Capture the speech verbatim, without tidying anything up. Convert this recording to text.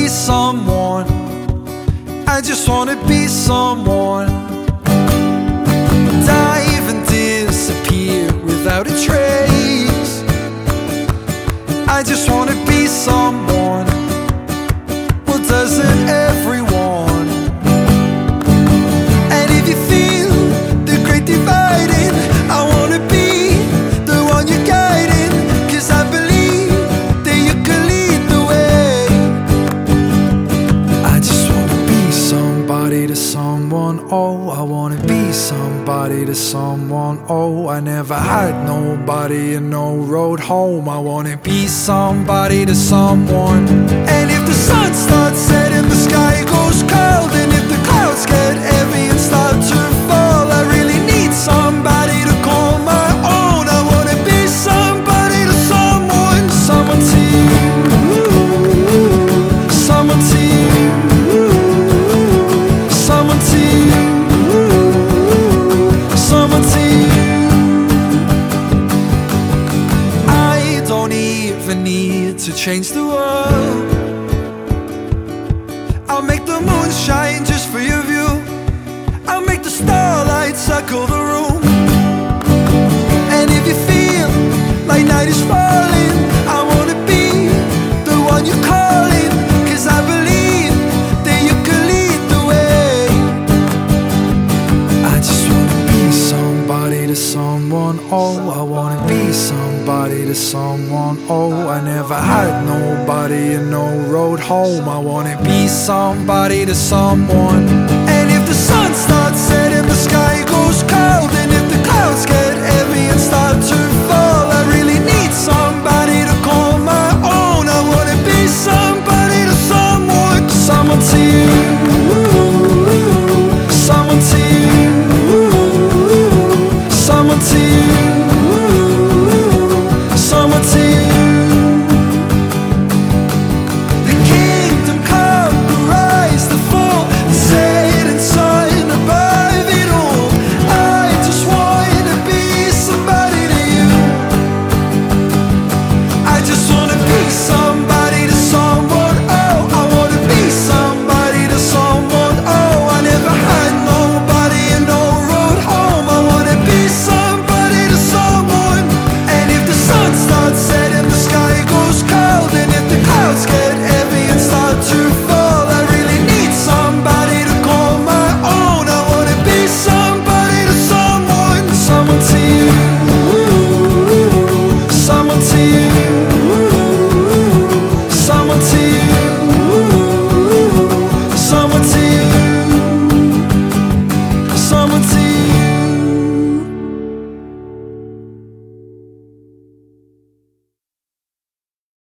be someone. I just wanna be someone. Dive and disappear without a trace. I just wanna be someone. Well, doesn't everyone? And if you feel the great dividing, I wanna be the one you're guiding, 'cause I believe that you could lead the way. I just wanna be somebody to someone. Oh, I wanna be somebody to someone. Oh, I never had nobody and no road home. I wanna be somebody to someone. And if the sun starts setting, the sky goes cold, and if the clouds get heavy and start to fall, I really need somebody to call my own. I wanna be somebody to someone. Someone to you, someone to you, someone to you, someone to you. I don't even need to change the world. I'll make the moon shine just for your view. I'll make the starlight circle the room. And if you feel like night is falling, I wanna be the one you're calling, 'cause I believe that you could lead the way. I just wanna be somebody to someone. Oh, I wanna be somebody to someone. Oh, I never had nobody and no road home. I wanna be somebody to someone. And if the sun starts setting, the sky goes cold, and if the clouds get heavy and start to fall, I really need somebody to call my own. I wanna be somebody to someone. Someone to you, someone to you, someone to you.